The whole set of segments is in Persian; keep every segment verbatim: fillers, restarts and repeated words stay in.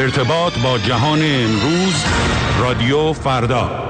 ارتباط با جهان امروز، رادیو فردا.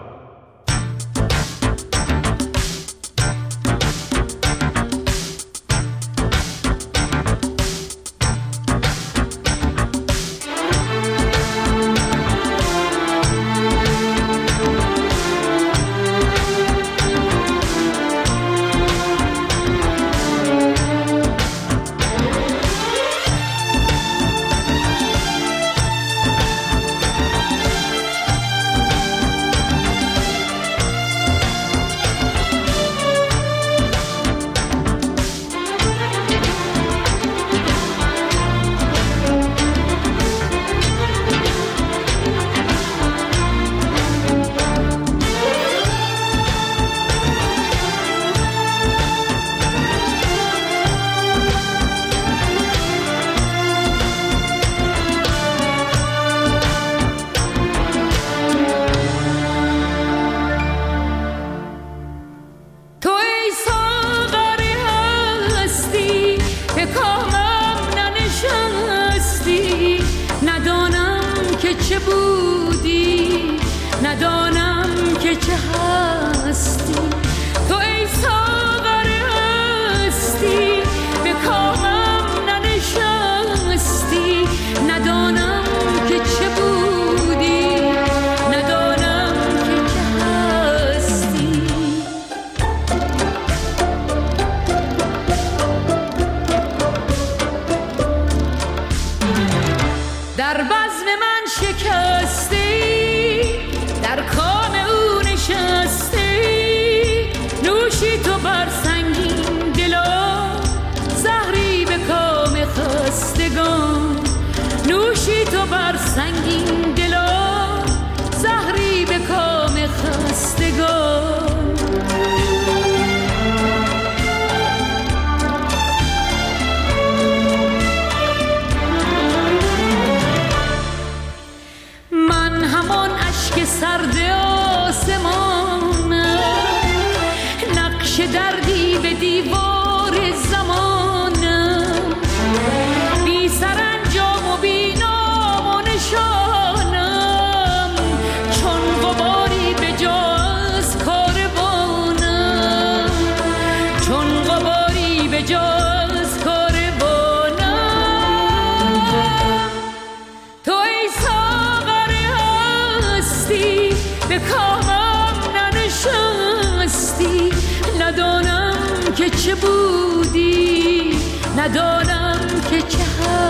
ندانم که چه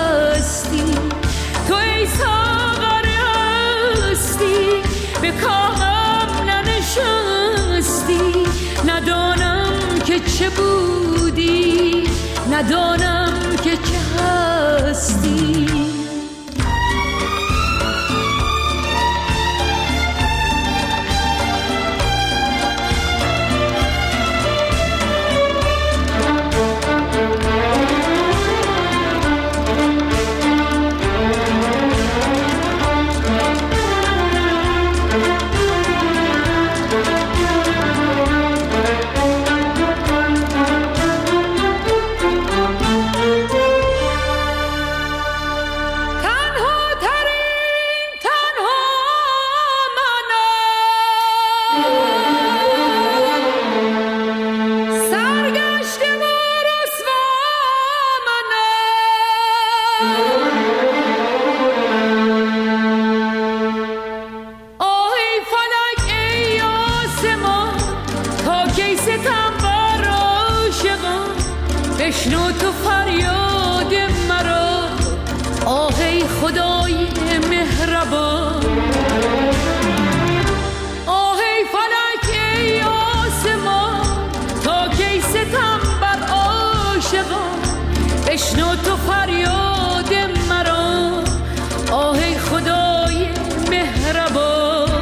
هستی، تو ای ساغر هستی، به کامم ننشستی. ندانم که چه بودی، ندانم که چه هستی. بشنو تو فریاد مرا، آهی خدای مهربان. آهی فلک ای آسمان، تا کی ستم بر عاشقان. بشنو تو فریاد مرا، آهی خدای مهربان.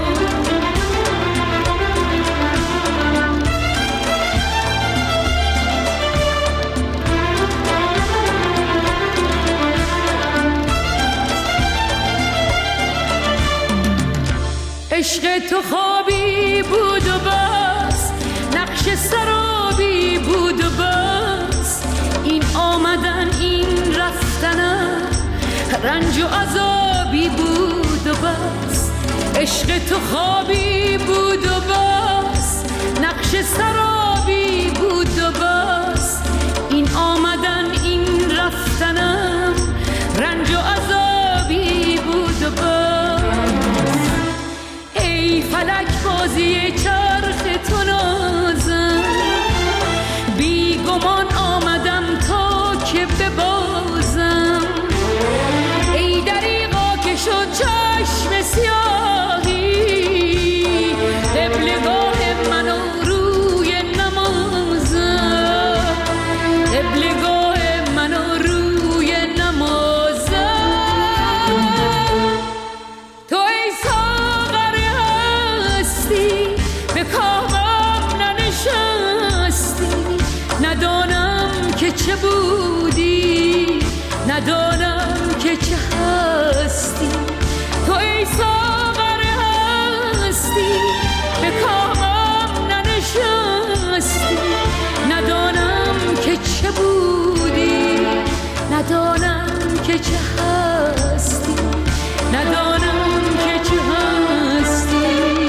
عشق تو خوابی بود و بس، نقش سرابی بود و بس. این آمدن این رفتنم رنج و عذابی عذابی بود و بس، عشق تو خوابی بود و بس، نقش سرابی بود و بس، این آمدن این رفتنم رنج و عذابی بود و بس. ای فلک بازی چرخ تو نازم، بی گمان آمدم تا که ببازم، ای دریغا که شد چشم سیاهی، قبلگاه منو روی نمازم، قبلگاه منو روی نمازم. تو ای ساغر هستی به کامم ننشستی، ندانم که چه بودی، ندانم که چه هستی. تو ای ساغر هستی به کامم ننشستی، ندانم که چه بودی، ندانم که چه هستی، ندانم که چه هستی.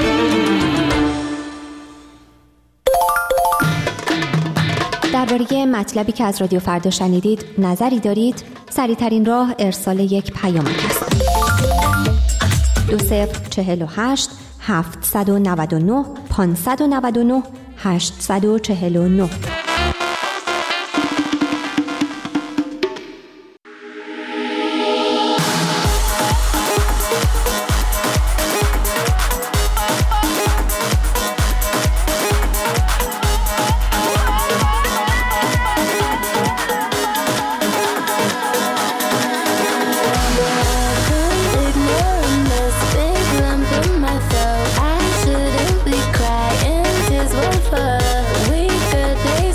درباره مطلبی که از رادیو فردا شنیدید نظری دارید؟ سریع‌ترین راه ارسال یک پیامک است. دو صفر چهل و هشت هفتصد و نود و نه پانصد و نود و نه هشتصد و چهل و نه. We could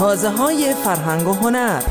تازه های فرهنگ و هنر.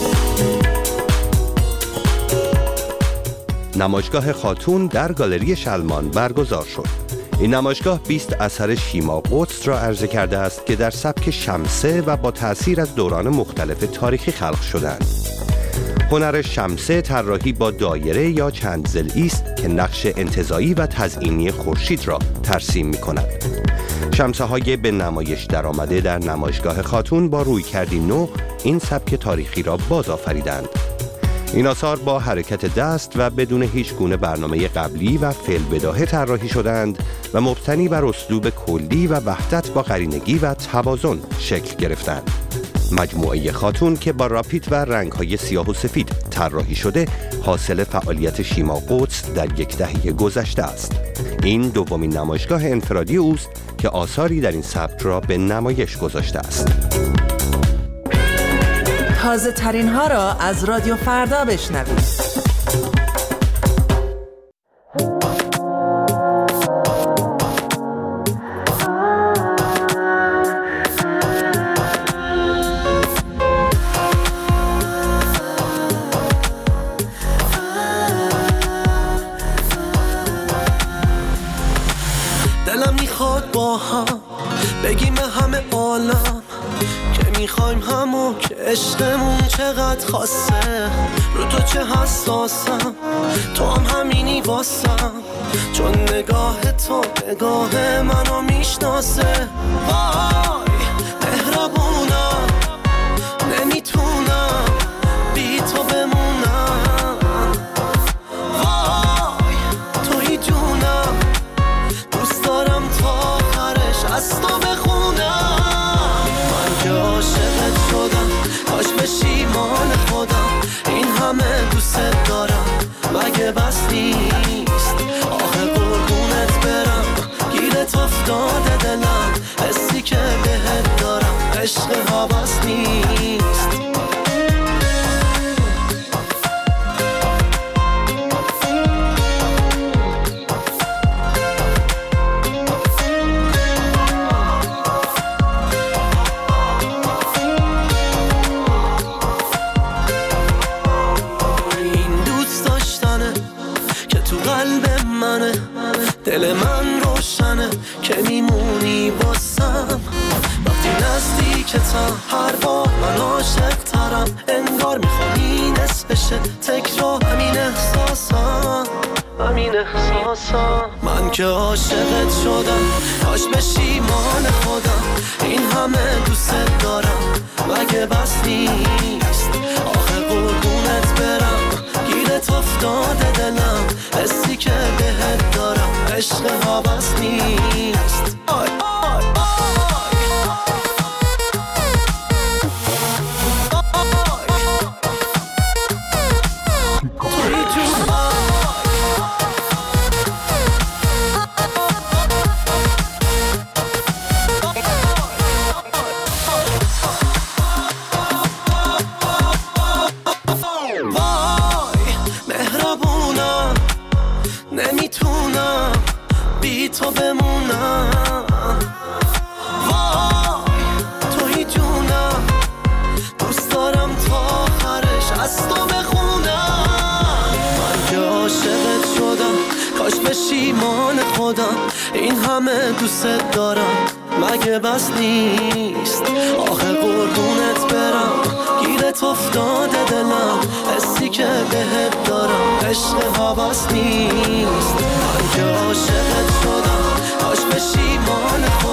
نمایشگاه خاتون در گالری شلمان برگزار شد. این نمایشگاه بیست اثر شیما قدس را عرضه کرده است که در سبک شمسه و با تأثیر از دوران مختلف تاریخی خلق شدند. هنر شمسه طراحی با دایره یا چند ضلعی است که نقش انتزاعی و تزئینی خورشید را ترسیم می‌کند. شمسه های به نمایش درآمده در نمایشگاه خاتون با رویکردی نو این سبک تاریخی را بازآفریدند. این آثار با حرکت دست و بدون هیچ گونه برنامه قبلی و فعل بداهه طراحی شدند و مبتنی بر اسلوب کلی و وحدت با قرینگی و توازن شکل گرفتند. مجموعه خاتون که با راپیت و رنگ‌های سیاه و سفید طراحی شده، حاصل فعالیت شیما قدس در یک دهه گذشته است. این دومین نمایشگاه انفرادی اوست که آثاری در این سبک را به نمایش گذاشته است. تازه ترین ها را از رادیو فردا بشنوید. دلم میخواد با هم بگیم همه عالم که میخوایم همون که عشقمون چقدر خاصه. رو تو چه حساسم، تو هم همینی واسم، چون نگاه تو نگاه منو میشناسه. وای مهربونم، نمیتونم بی تو بمونم. وای توی جونم، دوست دارم تا آخرش از تو بخونم. من که عاشقت شدم، کاش پشیمان خودم. این همه دوست دارم، مگه بس نیست؟ آخه قربونت برم، گیرت افتاده دلم. حسی که بهت دارم عشق حواس نیست. دل من روشنه که میمونی واسم. وقتی نزدیکتم هر بار من عاشق ترم. انگار میخوام این نصفشه تکرار همین احساسم، همین احساسم. من که عاشقت شدم، کاش پشیمان خودم. این همه دوست دارم، مگه بس نیست؟ آخه قربونت برم، گیرت افتاده دلم. حسی که بهت دارم عشق حواس نیست. آی آی نمیتونم بی تو بمونم. وای توی جونم، دوست دارم تا آخرش از تو بخونم. من که عاشقت شدم، کاش پشیمان خودم. این همه دوست دارم، مگه بس نیست؟ آخه قربونت برم، گیرت افتاده دلم. حسی که بهت دارم عشق حواس نیست. من که عاشقت شدم، کاش پشیمان خودم.